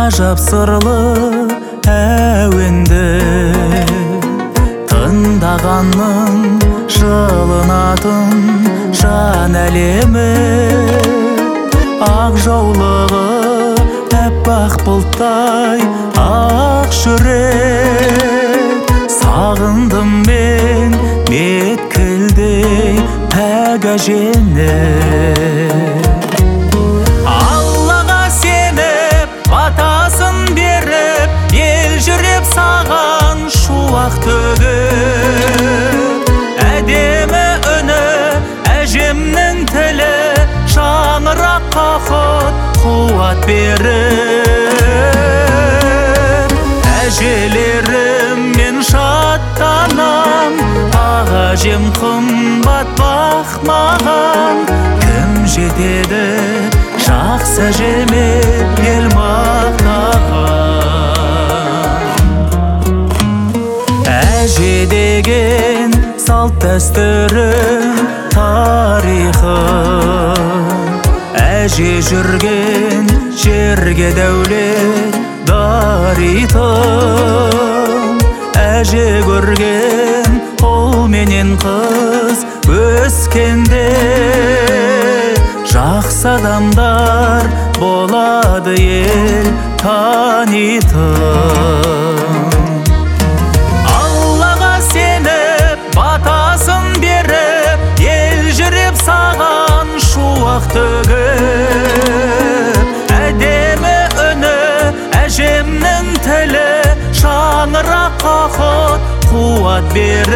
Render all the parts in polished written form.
ғажап сырлы әуенді тыңдағанның жылынатын жан әлемі, ақ жаулығы әппақ бұлттай ақ жүрек. Сағындым мен мезгілдей пәк әжені. Аллаға сеніп батасын беріп, ел жүріп саған шуақ төгіп. Әдемі үні әжемнің тілі, шаңыраққа құт қуат беріп. Әжелерім мен шаттанам, ақ әжем қымбат бақ маған. Кім жетеді жақсы әжеме ел мақтаған. Әже деген салт дәстүрің тарихы, әже жүрген жерге дәулет даритын. Әже көрген ұл менен қыз өскенде, жақсы адамдар болады ел танитын. Аллаға сеніп батасын беріп, ел жүріп саған шуақ төгіп. Әдемі үні әжемнің тілі, шаңыраққа құт қуат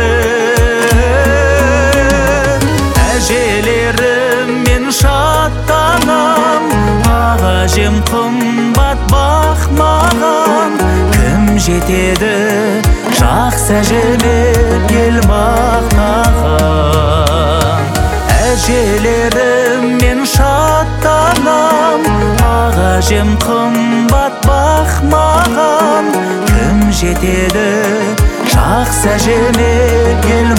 беріп. Әжелерім мен шаттанам, ақ әжем қымбат бақ маған. Кім жетеді жақсы әжеме ел мақтаған. Әжелерім мен шаттанам, ақ әжем қымбат бақ маған. Кім жетеді жақсы әжеме ел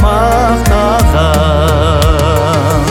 мақтаған.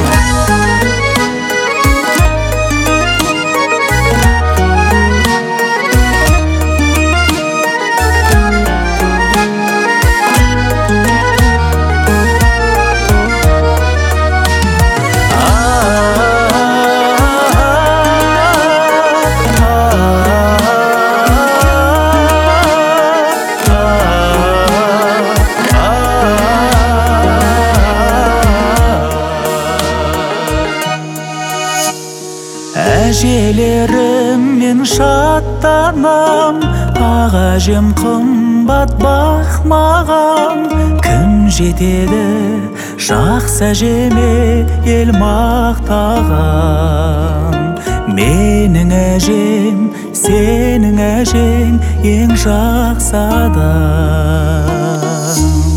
Әжелерім мен шаттанам, ақ әжем қымбат бақ маған. Кім жетеді жақсы әжеме ел мақтаған. Менің әжем, сенің әжең ең жақсы адам.